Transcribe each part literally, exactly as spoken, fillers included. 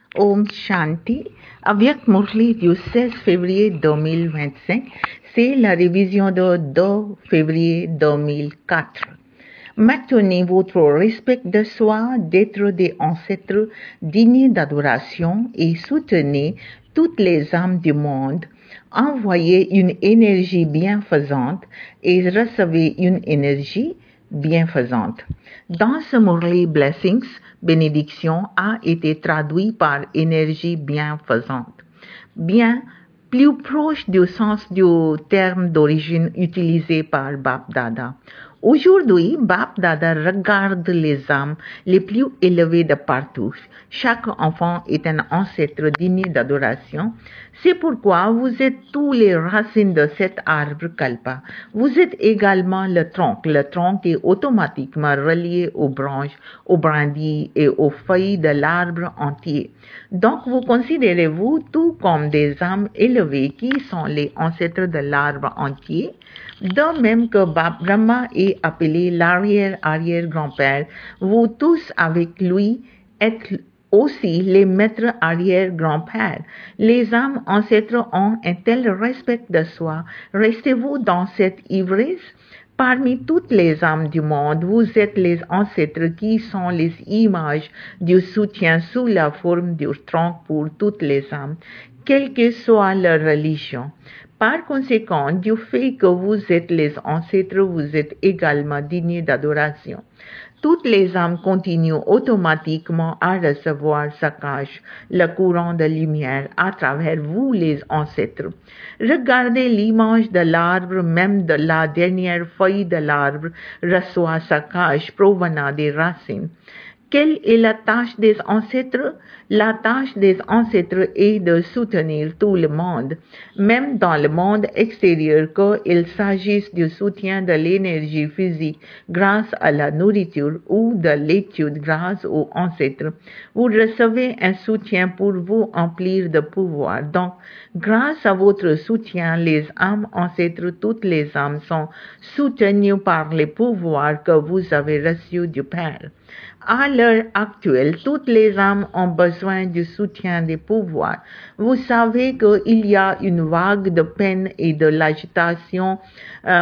Om Shanti, Avyak Murli du seize février deux mille vingt-cinq, c'est la révision de deux février deux mille quatre. Maintenez votre respect de soi, d'être des ancêtres dignes d'adoration et soutenez toutes les âmes du monde. Envoyez une énergie bienfaisante et recevez une énergie bienfaisante. Dans ce Murli Blessings, bénédiction a été traduit par énergie bienfaisante. Bien plus proche du sens du terme d'origine utilisé par Bap Dada. Aujourd'hui, Bap Dada regarde les âmes les plus élevées de partout. Chaque enfant est un ancêtre digne d'adoration. C'est pourquoi vous êtes tous les racines de cet arbre Kalpa. Vous êtes également le tronc. Le tronc est automatiquement relié aux branches, aux brindilles et aux feuilles de l'arbre entier. Donc, vous considérez-vous tout comme des âmes élevées qui sont les ancêtres de l'arbre entier, de même que Brahma est appelé l'arrière-arrière-grand-père. Vous tous avec lui êtes aussi les maîtres arrière-grands-pères. Les âmes ancêtres ont un tel respect de soi. Restez-vous dans cette ivresse? Parmi toutes les âmes du monde, vous êtes les ancêtres qui sont les images du soutien sous la forme du tronc pour toutes les âmes, quelle que soit leur religion. Par conséquent, du fait que vous êtes les ancêtres, vous êtes également dignes d'adoration. Toutes les âmes continuent automatiquement à recevoir Sakash, le courant de lumière, à travers vous les ancêtres. Regardez l'image de l'arbre, même de la dernière feuille de l'arbre reçoit Sakash provenant des racines. Quelle est la tâche des ancêtres? La tâche des ancêtres est de soutenir tout le monde, même dans le monde extérieur, qu'il s'agisse du soutien de l'énergie physique grâce à la nourriture ou de l'étude grâce aux ancêtres. Vous recevez un soutien pour vous emplir de pouvoir. Donc, grâce à votre soutien, les âmes ancêtres, toutes les âmes sont soutenues par les pouvoirs que vous avez reçus du Père. À l'heure actuelle, toutes les âmes ont besoin du soutien des pouvoirs. Vous savez qu'il y a une vague de peine et de l'agitation euh,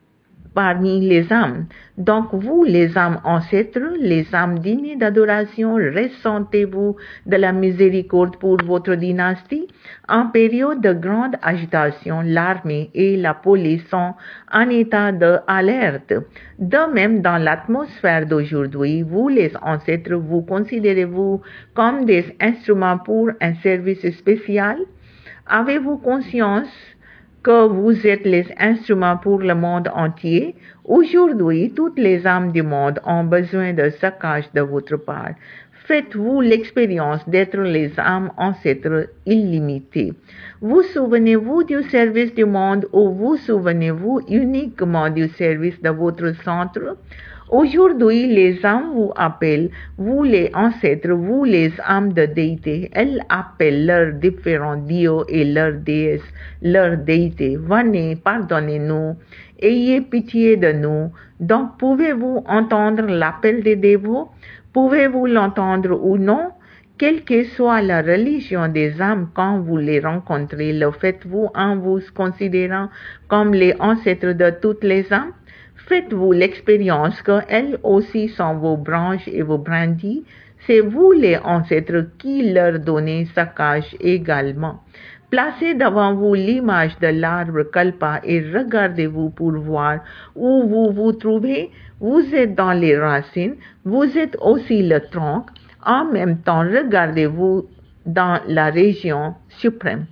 parmi les âmes. Donc vous, les âmes ancêtres, les âmes dignes d'adoration, ressentez-vous de la miséricorde pour votre dynastie? En période de grande agitation, l'armée et la police sont en état d'alerte. De même, dans l'atmosphère d'aujourd'hui, vous, les ancêtres, vous considérez-vous comme des instruments pour un service spécial? Avez-vous conscience que vous êtes les instruments pour le monde entier? Aujourd'hui, toutes les âmes du monde ont besoin de Sakash de votre part. Faites-vous l'expérience d'être les âmes ancêtres illimitées. Vous souvenez-vous du service du monde ou vous souvenez-vous uniquement du service de votre centre? Aujourd'hui, les âmes vous appellent, vous les ancêtres, vous les âmes de déité. Elles appellent leurs différents dieux et leurs déesses, leurs déités. Venez, pardonnez-nous, ayez pitié de nous. Donc, pouvez-vous entendre l'appel des dévots? Pouvez-vous l'entendre ou non? Quelle que soit la religion des âmes, quand vous les rencontrez, le faites-vous en vous considérant comme les ancêtres de toutes les âmes? Faites-vous l'expérience qu'elles aussi sont vos branches et vos brindilles? C'est vous les ancêtres qui leur donnez Sakash également. Placez devant vous l'image de l'arbre Kalpa et regardez-vous pour voir où vous vous trouvez. Vous êtes dans les racines, vous êtes aussi le tronc. En même temps, regardez-vous dans la région suprême.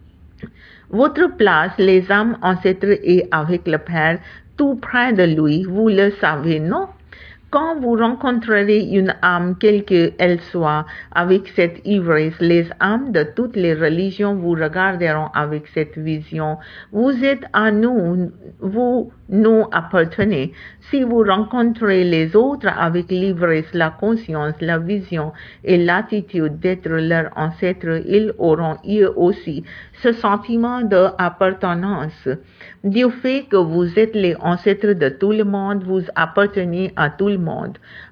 Votre place, les âmes ancêtres, est avec le Père, tout près de lui, vous le savez, non? Quand vous rencontrerez une âme, quelle qu'elle soit, avec cette ivresse, les âmes de toutes les religions vous regarderont avec cette vision. Vous êtes à nous, vous nous appartenez. Si vous rencontrez les autres avec l'ivresse, la conscience, la vision et l'attitude d'être leurs ancêtres, ils auront eux aussi ce sentiment d'appartenance. Du fait que vous êtes les ancêtres de tout le monde, vous appartenez à tout le monde.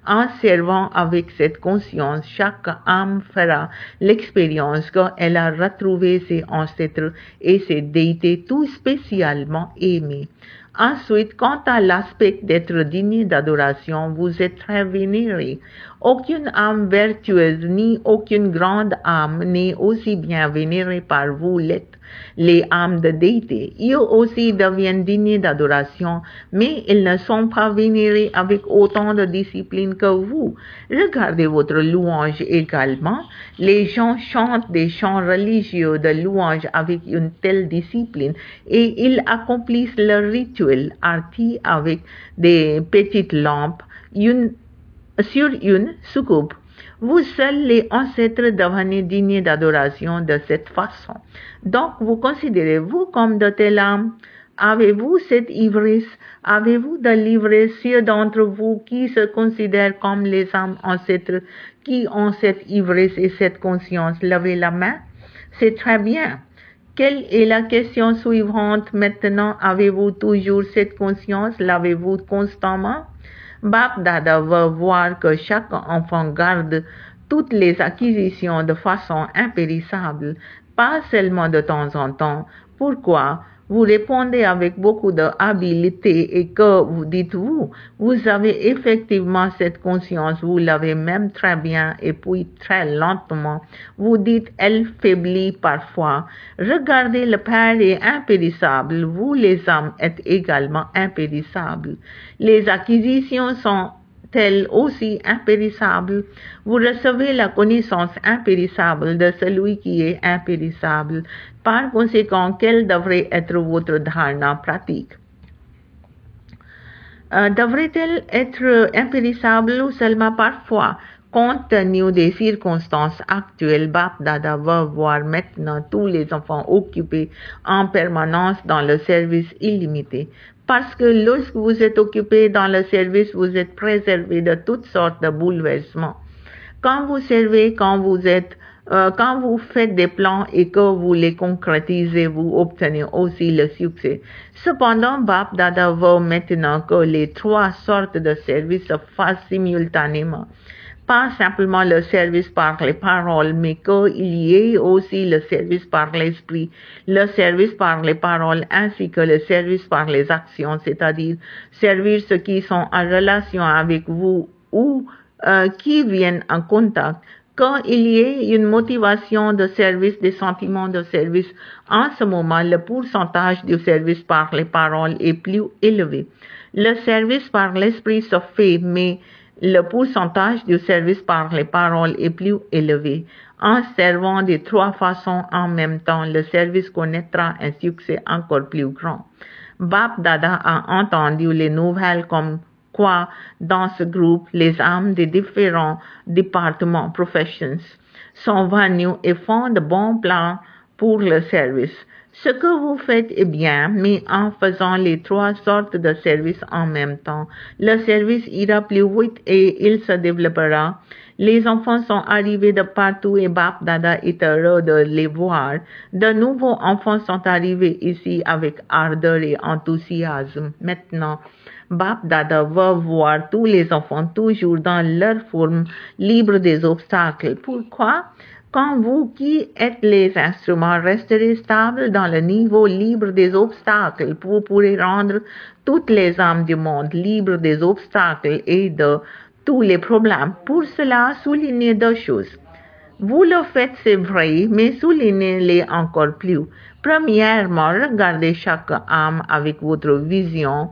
En servant avec cette conscience, chaque âme fera l'expérience qu'elle a retrouvé ses ancêtres et ses déités tout spécialement aimés. Ensuite, quant à l'aspect d'être digne d'adoration, vous êtes très vénéré. Aucune âme vertueuse ni aucune grande âme n'est aussi bien vénérée par vous l'êtes. Les âmes de déité, ils aussi deviennent dignes d'adoration, mais ils ne sont pas vénérés avec autant de discipline que vous. Regardez votre louange également. Les gens chantent des chants religieux de louange avec une telle discipline et ils accomplissent leur rituel arti avec des petites lampes une, sur une soucoupe. Vous seuls, les ancêtres, devenez dignes d'adoration de cette façon. Donc, vous considérez-vous comme de telles âmes? Avez-vous cette ivresse? Avez-vous de l'ivresse ceux d'entre vous qui se considèrent comme les âmes ancêtres, qui ont cette ivresse et cette conscience? Levez la main. C'est très bien. Quelle est la question suivante maintenant? Avez-vous toujours cette conscience? L'avez-vous constamment? Bap Dada veut voir que chaque enfant garde toutes les acquisitions de façon impérissable, pas seulement de temps en temps. Pourquoi? Vous répondez avec beaucoup d'habileté et que vous dites-vous, vous avez effectivement cette conscience, vous l'avez même très bien et puis très lentement. Vous dites, elle faiblit parfois. Regardez, le Père est impérissable, vous les âmes êtes également impérissables. Les acquisitions sont elles aussi impérissables. Vous recevez la connaissance impérissable de celui qui est impérissable. Par conséquent, quelle devrait être votre dharana pratique? Euh, devrait-elle être impérissable ou seulement parfois? Compte tenu des circonstances actuelles, Bap Dada va voir maintenant tous les enfants occupés en permanence dans le service illimité. Parce que lorsque vous êtes occupé dans le service, vous êtes préservé de toutes sortes de bouleversements. Quand vous servez, quand vous êtes, euh, quand vous faites des plans et que vous les concrétisez, vous obtenez aussi le succès. Cependant, Bap Dada veut maintenant que les trois sortes de services se fassent simultanément. Pas simplement le service par les paroles, mais qu'il y ait aussi le service par l'esprit, le service par les paroles ainsi que le service par les actions, c'est-à-dire servir ceux qui sont en relation avec vous ou euh, qui viennent en contact. Qu'il y ait une motivation de service, des sentiments de service, en ce moment, le pourcentage du service par les paroles est plus élevé. Le service par l'esprit se fait, mais le pourcentage du service par les paroles est plus élevé. En servant de trois façons en même temps, le service connaîtra un succès encore plus grand. Bap Dada a entendu les nouvelles comme quoi, dans ce groupe, les âmes des différents départements, professions, sont venues et font de bons plans pour le service. Ce que vous faites est bien, mais en faisant les trois sortes de services en même temps, le service ira plus vite et il se développera. Les enfants sont arrivés de partout et Bap Dada est heureux de les voir. De nouveaux enfants sont arrivés ici avec ardeur et enthousiasme. Maintenant, Bap Dada va voir tous les enfants toujours dans leur forme, libres des obstacles. Pourquoi? Quand vous qui êtes les instruments resterez stables dans le niveau libre des obstacles, vous pourrez rendre toutes les âmes du monde libres des obstacles et de tous les problèmes. Pour cela, soulignez deux choses. Vous le faites, c'est vrai, mais soulignez-les encore plus. Premièrement, regardez chaque âme avec votre vision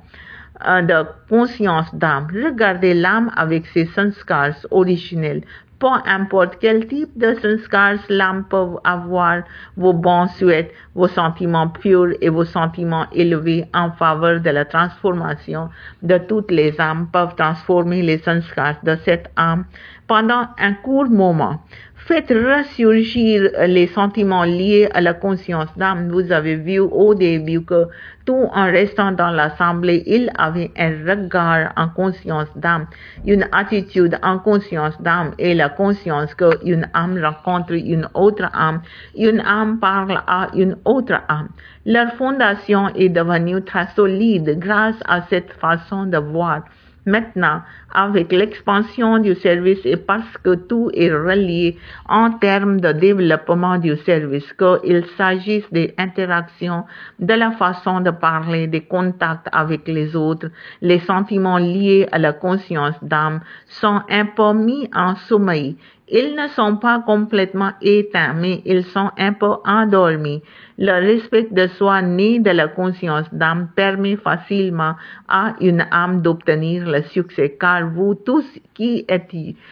de conscience d'âme. Regardez l'âme avec ses sanskars originels. Peu importe quel type de sanskars l'âme peut avoir, vos bons souhaits, vos sentiments purs et vos sentiments élevés en faveur de la transformation de toutes les âmes peuvent transformer les sanskars de cette âme pendant un court moment. Faites ressurgir les sentiments liés à la conscience d'âme. Vous avez vu au début que tout en restant dans l'assemblée, il avait un regard en conscience d'âme, une attitude en conscience d'âme et la conscience qu'une âme rencontre une autre âme, une âme parle à une autre âme. Leur fondation est devenue très solide grâce à cette façon de voir. Maintenant, avec l'expansion du service et parce que tout est relié en termes de développement du service, qu'il s'agisse des interactions, de la façon de parler, des contacts avec les autres, les sentiments liés à la conscience d'âme sont un peu mis en sommeil. Ils ne sont pas complètement éteints, mais ils sont un peu endormis. Le respect de soi né de la conscience d'âme permet facilement à une âme d'obtenir le succès, car vous tous qui êtes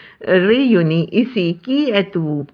réunis ici, qui êtes-vous?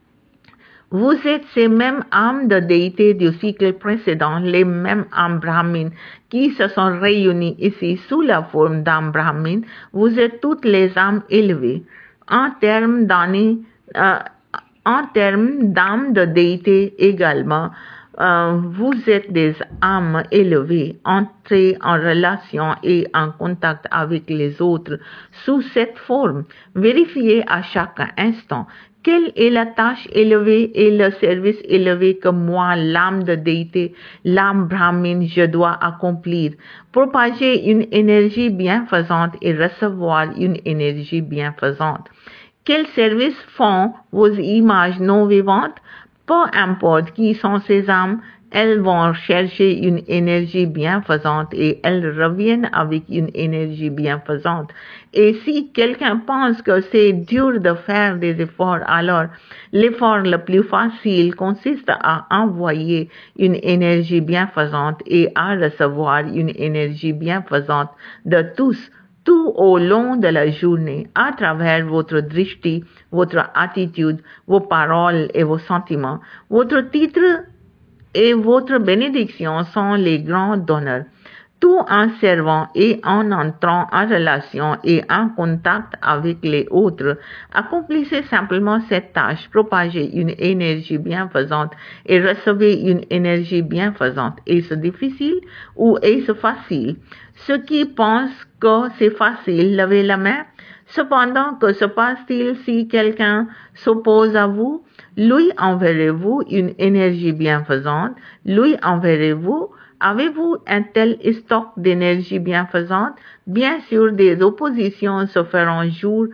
Vous êtes ces mêmes âmes de déité du cycle précédent, les mêmes âmes brahmines qui se sont réunies ici sous la forme d'âmes brahmines. Vous êtes toutes les âmes élevées. En termes d'années, euh, en termes d'âmes de déité également, euh, vous êtes des âmes élevées, entrées en relation et en contact avec les autres sous cette forme. Vérifiez à chaque instant quelle est la tâche élevée et le service élevé que moi, l'âme de déité, l'âme brahmine, je dois accomplir. Propager une énergie bienfaisante et recevoir une énergie bienfaisante. Quel service font vos images non vivantes? Peu importe qui sont ces âmes, elles vont chercher une énergie bienfaisante et elles reviennent avec une énergie bienfaisante. Et si quelqu'un pense que c'est dur de faire des efforts, alors l'effort le plus facile consiste à envoyer une énergie bienfaisante et à recevoir une énergie bienfaisante de tous, tout au long de la journée, à travers votre drishti, votre attitude, vos paroles et vos sentiments. Votre titre et votre bénédiction sont les grands donneurs. Tout en servant et en entrant en relation et en contact avec les autres, accomplissez simplement cette tâche, propagez une énergie bienfaisante et recevez une énergie bienfaisante. Est-ce difficile ou est-ce facile? Ceux qui pensent que c'est facile, levez la main. Cependant, que se passe-t-il si quelqu'un s'oppose à vous? Lui enverrez-vous une énergie bienfaisante? Lui enverrez-vous? Avez-vous un tel stock d'énergie bienfaisante? Bien sûr, des oppositions se feront jour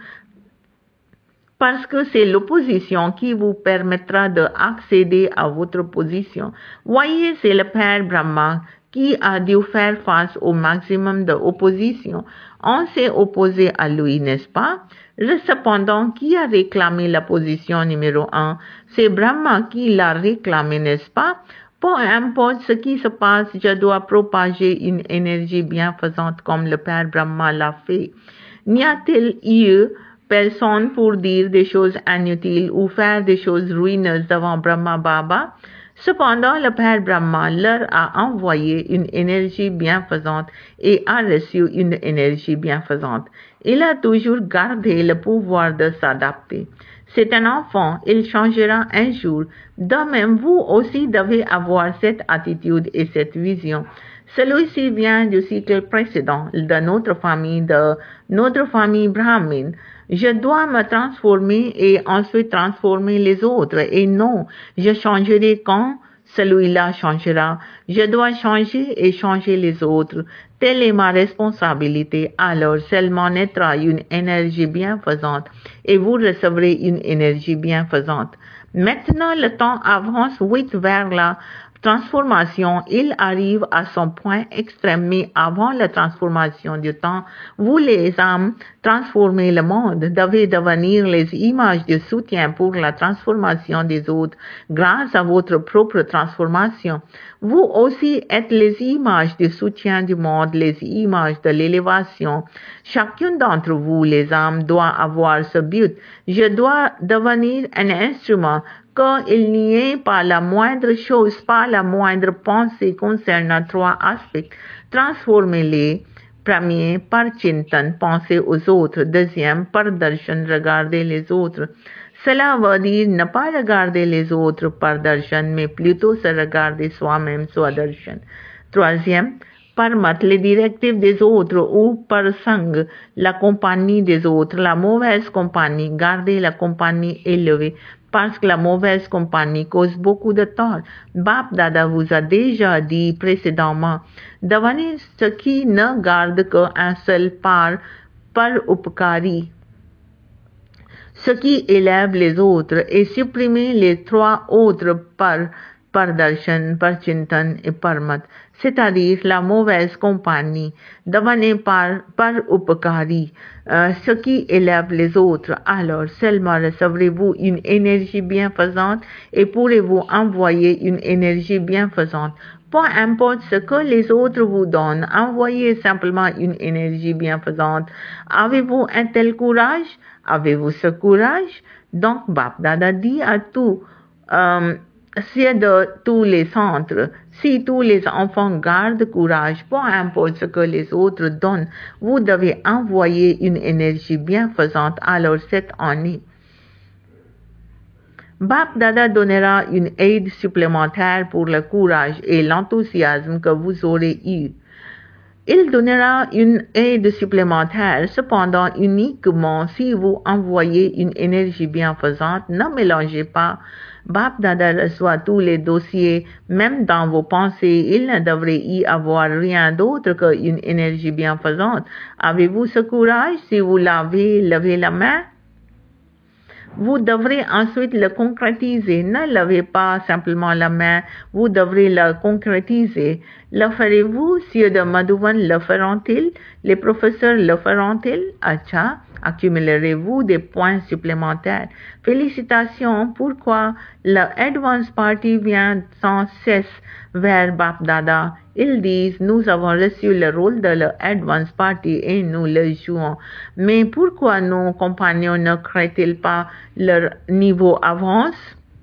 parce que c'est l'opposition qui vous permettra d'accéder à votre position. Voyez, c'est le Père Brahma qui a dû faire face au maximum d'opposition. On s'est opposé à lui, n'est-ce pas? Cependant, qui a réclamé la position numéro un? C'est Brahma qui l'a réclamé, n'est-ce pas? Peu importe ce qui se passe, je dois propager une énergie bienfaisante comme le Père Brahma l'a fait. N'y a-t-il eu personne pour dire des choses inutiles ou faire des choses ruineuses devant Brahma Baba? Cependant, le Père Brahma leur a envoyé une énergie bienfaisante et a reçu une énergie bienfaisante. Il a toujours gardé le pouvoir de s'adapter. C'est un enfant, il changera un jour. De même, vous aussi devez avoir cette attitude et cette vision. Celui-ci vient du cycle précédent, de notre famille, de notre famille brahmine. Je dois me transformer et ensuite transformer les autres. Et non, je changerai quand celui-là changera. Je dois changer et changer les autres. Telle est ma responsabilité. Alors seulement naîtra une énergie bienfaisante et vous recevrez une énergie bienfaisante. Maintenant, le temps avance vite vers la transformation. Il arrive à son point extrême, mais avant la transformation du temps, vous les âmes transformez le monde, devez devenir les images de soutien pour la transformation des autres grâce à votre propre transformation. Vous aussi êtes les images de soutien du monde, les images de l'élévation. Chacune d'entre vous, les âmes, doit avoir ce but. Je dois devenir un instrument qu'il n'y ait pas la moindre chose, pas la moindre pensée concernant trois aspects. Transformez-les. Premier, par Chintan, pensez aux autres. Deuxième, par Darshan, regardez les autres. Cela veut dire ne pas regarder les autres par Darshan, mais plutôt se regarder soi-même, Swa-Darshan. Troisième, par mat, les directives des autres ou par sang, la compagnie des autres, la mauvaise compagnie, gardez la compagnie élevée. parce que la mauvaise compagnie cause beaucoup de tort. Baप दादा vous a déjà dit précédemment, devenez ce qui ne garde qu'un seul par, par उपकारी, ce qui élève les autres et supprimer les trois autres par pardarshan, par chintan et parmat, c'est-à-dire la mauvaise compagnie, devenez par, par upakari, euh, ce qui élève les autres. Alors seulement recevrez-vous une énergie bienfaisante et pourrez-vous envoyer une énergie bienfaisante. Peu importe ce que les autres vous donnent, envoyez simplement une énergie bienfaisante. Avez-vous un tel courage? Avez-vous ce courage? Donc, Baप Dada dit à tout, euh, c'est de tous les centres. Si tous les enfants gardent courage, peu importe ce que les autres donnent, vous devez envoyer une énergie bienfaisante alors cette année. Baप Dada donnera une aide supplémentaire pour le courage et l'enthousiasme que vous aurez eu. Il donnera une aide supplémentaire, cependant uniquement si vous envoyez une énergie bienfaisante. Ne mélangez pas. Baप Dada reçoit tous les dossiers, même dans vos pensées. Il ne devrait y avoir rien d'autre qu'une énergie bienfaisante. Avez-vous ce courage? Si vous l'avez, levez la main. Vous devrez ensuite le concrétiser. Ne levez pas simplement la main, vous devrez le concrétiser. Le ferez-vous? Sieur de Madhuvan le feront-ils? Les professeurs le feront-ils? Acha, accumulerez-vous des points supplémentaires? Félicitations. Pourquoi le Advance Party vient sans cesse vers Baप Dada? Ils disent, nous avons reçu le rôle de l'Advance Party et nous le jouons. Mais pourquoi nos compagnons ne créent-ils pas leur niveau avance?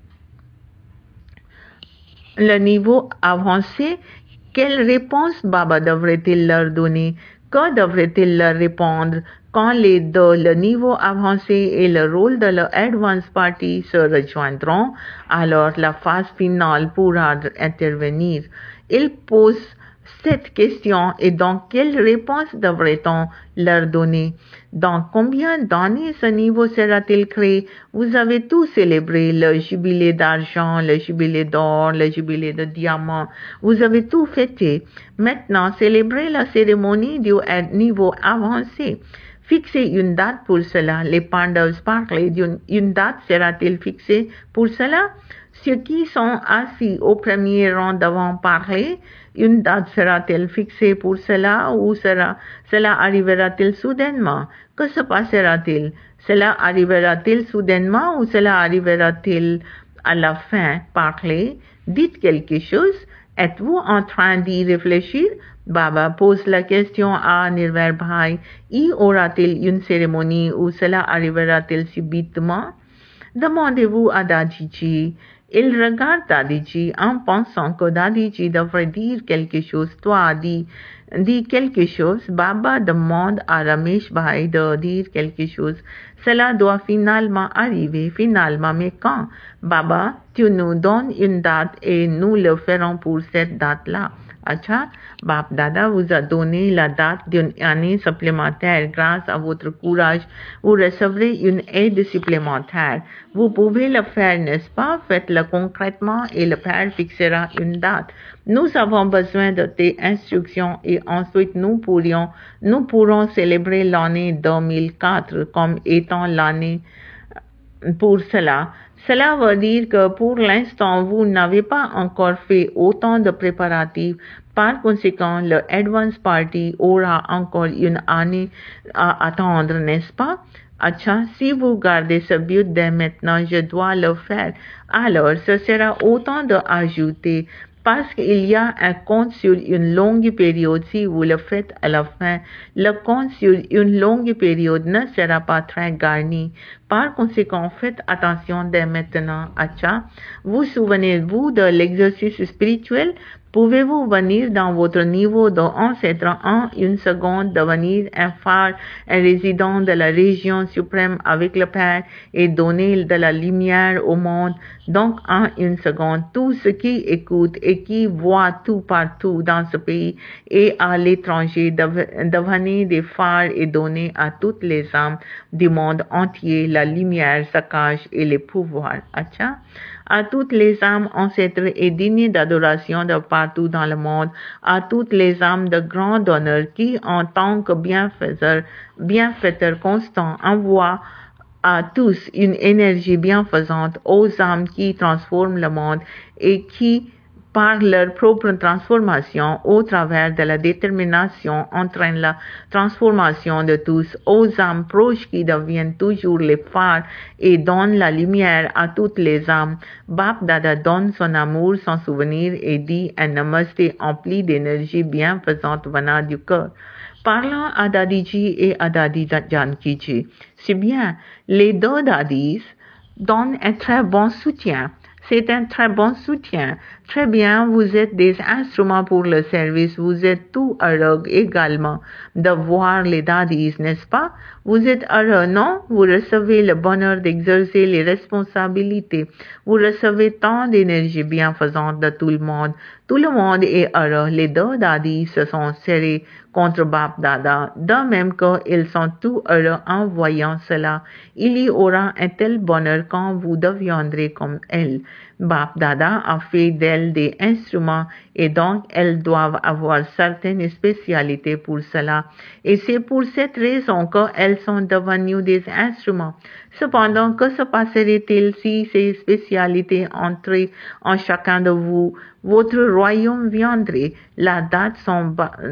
Le niveau avancé, quelle réponse Baba devrait-il leur donner? Que devrait-il leur répondre? Quand les deux, le niveau avancé et le rôle de l'Advance Party se rejoindront, alors la phase finale pourra intervenir. Il pose cette question et donc quelle réponse devrait-on leur donner? Dans combien d'années ce niveau sera-t-il créé? Vous avez tout célébré, le jubilé d'argent, le jubilé d'or, le jubilé de diamant. Vous avez tout fêté. Maintenant, célébrez la cérémonie du niveau avancé. Fixez une date pour cela. Les Pandavas parlaient d'une une date sera-t-il fixée pour cela? Ceux qui sont assis au premier rang devant parler, une date sera-t-elle fixée pour cela ou sera, cela arrivera-t-il soudainement? Que se passera-t-il? Cela arrivera-t-il soudainement ou cela arrivera-t-il à la fin? Parlez, dites quelque chose. Êtes-vous en train d'y réfléchir? Baba pose la question à Nirvair Bhai. Y aura-t-il une cérémonie ou cela arrivera-t-il subitement? Demandez-vous à Dadiji. Il regarde Dadiji en pensant que Dadiji devrait dire quelque chose. Toi, dis, dis quelque chose. Baba demande à Ramesh Bhai de dire quelque chose. Cela doit finalement arriver. Finalement, mais quand? Baba, tu nous donnes une date et nous le ferons pour cette date-là. Acha, Baप Dada vous a donné la date d'une année supplémentaire. Grâce à votre courage, vous recevrez une aide supplémentaire. Vous pouvez le faire, n'est-ce pas? Faites-le concrètement et le Père fixera une date. Nous avons besoin de tes instructions et ensuite nous pourrions, nous pourrons célébrer l'année deux mille quatre comme étant l'année pour cela. Cela veut dire que pour l'instant, vous n'avez pas encore fait autant de préparatifs. Par conséquent, le Advance Party aura encore une année à attendre, n'est-ce pas? Acha, si vous gardez ce but dès maintenant, je dois le faire. Alors, ce sera autant d'ajouter. Parce qu'il y a un compte sur une longue période, si vous le faites à la fin, le compte sur une longue période ne sera pas très garni. Par conséquent, faites attention dès maintenant. Acha, vous souvenez-vous de l'exercice spirituel? Pouvez-vous venir dans votre niveau d'ancêtre en une seconde, devenir un phare, un résident de la région suprême avec le Père et donner de la lumière au monde? Donc, en une seconde, tous ceux qui écoutent et qui voient tout partout dans ce pays et à l'étranger, devenez des phares et donnez à toutes les âmes du monde entier la lumière, saccage et les pouvoirs. Acha. À toutes les âmes ancêtres et dignes d'adoration de partout dans le monde, à toutes les âmes de grand honneur qui, en tant que bienfaiseurs, bienfaiteurs constants, envoient à tous une énergie bienfaisante, aux âmes qui transforment le monde et qui, par leur propre transformation, au travers de la détermination, entraînent la transformation de tous, aux âmes proches qui deviennent toujours les phares et donnent la lumière à toutes les âmes. Bap Dada donne son amour, son souvenir et dit un namasté empli d'énergie bienfaisante venant du cœur. Parlant à Dadiji et à Dadi Janki, c'est bien, les deux Dadis donnent un très bon soutien. C'est un très bon soutien. Très bien, vous êtes des instruments pour le service. Vous êtes tout heureux également de voir les daddies, n'est-ce pas? Vous êtes heureux, non? Vous recevez le bonheur d'exercer les responsabilités. Vous recevez tant d'énergie bienfaisante de tout le monde. Tout le monde est heureux. Les deux daddies se sont serrés contre Bap Dada, de même qu'ils sont tout heureux en voyant cela. Il y aura un tel bonheur quand vous deviendrez comme elle. Bap Dada a fait d'elles des instruments et donc elles doivent avoir certaines spécialités pour cela. Et c'est pour cette raison qu'elles sont devenues des instruments. Cependant, que se passerait-il si ces spécialités entraient en chacun de vous? Votre royaume viendrait. La date, son,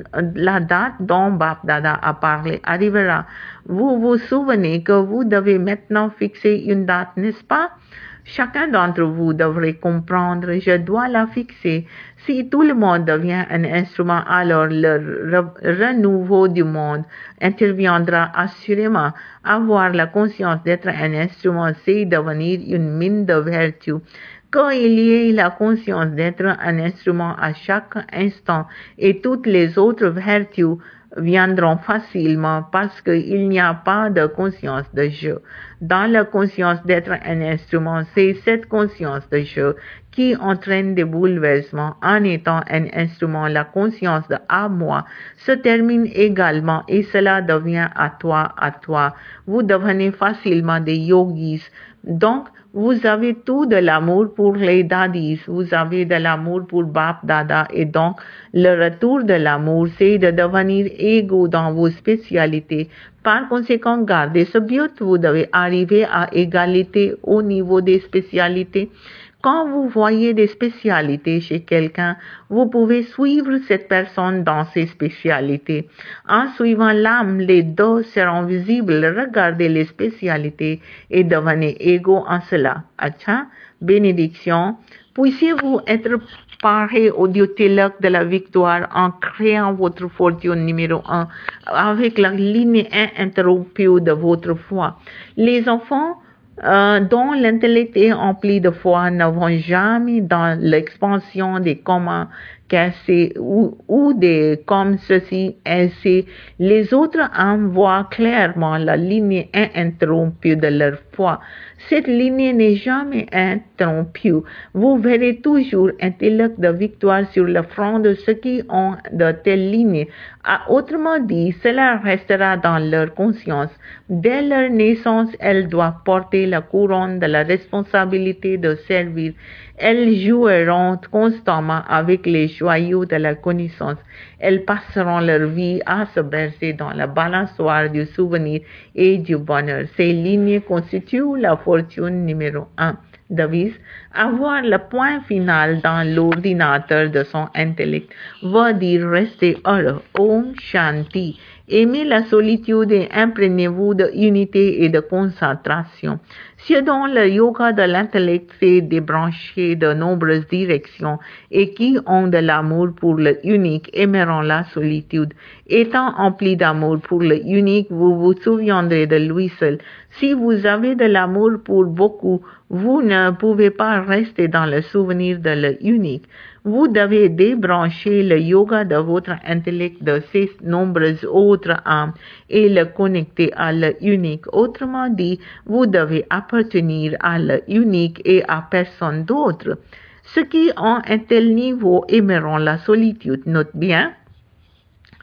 la date dont Bap Dada a parlé arrivera. Vous vous souvenez que vous devez maintenant fixer une date, n'est-ce pas? Chacun d'entre vous devrait comprendre, je dois la fixer. Si tout le monde devient un instrument, alors le re renouveau du monde interviendra assurément. Avoir la conscience d'être un instrument, c'est devenir une mine de vertu. Qu'il y ait la conscience d'être un instrument à chaque instant et toutes les autres vertus viendront facilement parce qu'il n'y a pas de conscience de jeu. Dans la conscience d'être un instrument, c'est cette conscience de jeu qui entraîne des bouleversements. En étant un instrument, la conscience de « à moi » se termine également et cela devient « à toi, à toi ». Vous devenez facilement des yogis. Donc, vous avez tout de l'amour pour les daddies, vous avez de l'amour pour Bap Dada et donc le retour de l'amour, c'est de devenir égaux dans vos spécialités. Par conséquent, gardez ce but, vous devez arriver à égalité au niveau des spécialités. Quand vous voyez des spécialités chez quelqu'un, vous pouvez suivre cette personne dans ses spécialités. En suivant l'âme, les deux seront visibles. Regardez les spécialités et devenez égaux en cela. Acha, bénédiction. Puissiez-vous être paré au Dieu Tilak de la victoire en créant votre fortune numéro un avec la ligne ininterrompue de votre foi. Les enfants Euh, dont l'intellect est empli de foi ne vont jamais dans l'expansion des communs cassés ou, ou des comme ceci ainsi. Les autres âmes voient clairement la ligne ininterrompue de leur foi. Cette ligne n'est jamais interrompue. Vous verrez toujours un tilak de victoire sur le front de ceux qui ont de telles lignes. Ah, autrement dit, cela restera dans leur conscience. Dès leur naissance, elles doivent porter la couronne de la responsabilité de servir. Elles joueront constamment avec les joyaux de la connaissance. Elles passeront leur vie à se bercer dans la balançoire du souvenir et du bonheur. Ces lignes constituent la fortune numéro un. Devise, avoir le point final dans l'ordinateur de son intellect veut dire rester heureux. Om Shanti. Aimez la solitude et imprégnez-vous de unité et de concentration. Ceux dont le yoga de l'intellect s'est débranché de nombreuses directions et qui ont de l'amour pour le unique aimeront la solitude. Étant emplis d'amour pour le unique, vous vous souviendrez de lui seul. Si vous avez de l'amour pour beaucoup, vous ne pouvez pas rester dans le souvenir de l'unique. Vous devez débrancher le yoga de votre intellect de ces nombreuses autres âmes et le connecter à l'unique. Autrement dit, vous devez appartenir à l'unique et à personne d'autre. Ceux qui ont un tel niveau aimeront la solitude. Note bien.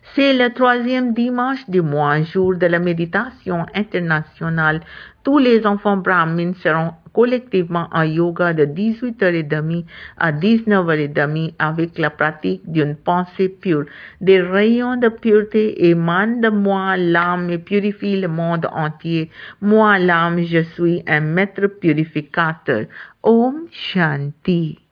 C'est le troisième dimanche du mois, jour de la méditation internationale. Tous les enfants brahmins seront collectivement en yoga de dix-huit heures trente à dix-neuf heures trente avec la pratique d'une pensée pure. Des rayons de pureté émanent de moi, l'âme, et purifient le monde entier. Moi, l'âme, je suis un maître purificateur. Om Shanti.